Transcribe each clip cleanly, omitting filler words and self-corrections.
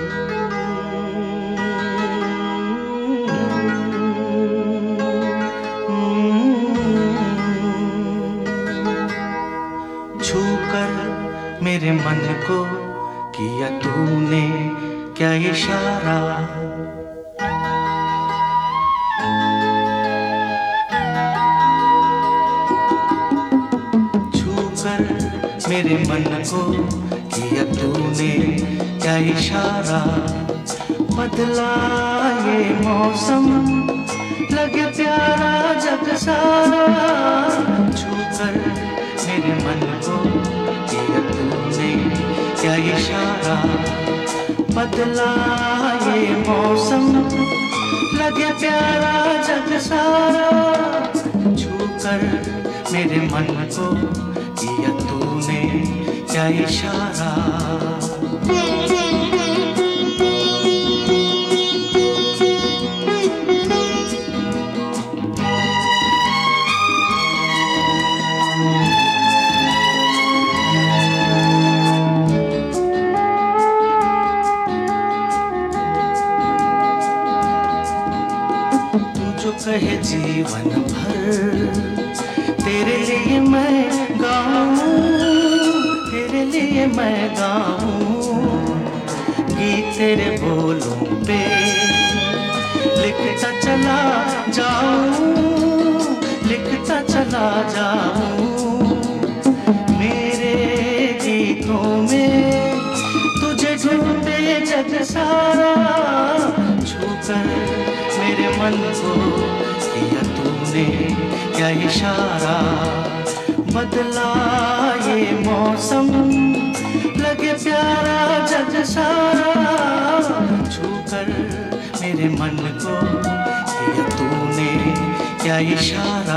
छूकर मेरे मन को किया तूने क्या इशारा, छूकर मेरे मन को किया तूने क्या इशारा। बदला ये मौसम लगे प्यारा जग सारा, छूकर मेरे मन को किया तूने क्या इशारा। बदला ये मौसम लगे प्यारा जग सारा, छूकर मेरे मन को किया तूने क्या इशारा। जो कहे जीवन भर तेरे लिए मैं गाऊं, तेरे लिए मैं गाऊं, गीत तेरे बोलों पे लिखता चला जाऊं, लिखता चला जाऊं। मेरे गीतों में तुझे ढूंढे जग सारा, छूकर मेरे मन को किया तूने क्या इशारा। बदला ये मौसम लगे प्यारा जग सारा, छूकर मेरे मन को किया तूने क्या इशारा।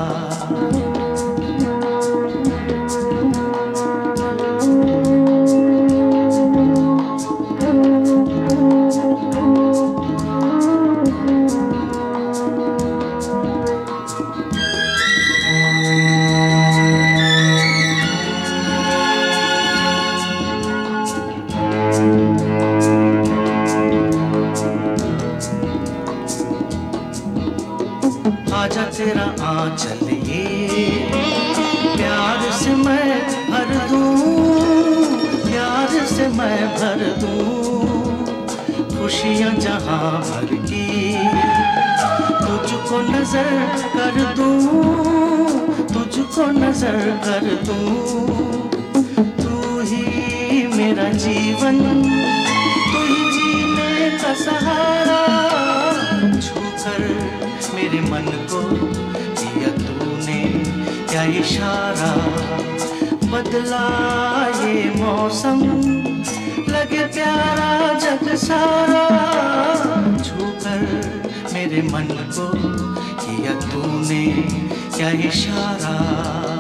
आजा तेरा आंचल ये प्यार से मैं भर दूं, प्यार से मैं भर दूं। खुशियाँ जहाँ भर की तुझको नजर कर दूं, तुझको नजर कर दूं। तू ही मेरा जीवन, तू ही जीने का सहारा, छूकर मेरे मन को किया तूने क्या इशारा। बदला ये मौसम लगे प्यारा जग सारा, छूकर मेरे मन को किया तूने क्या इशारा।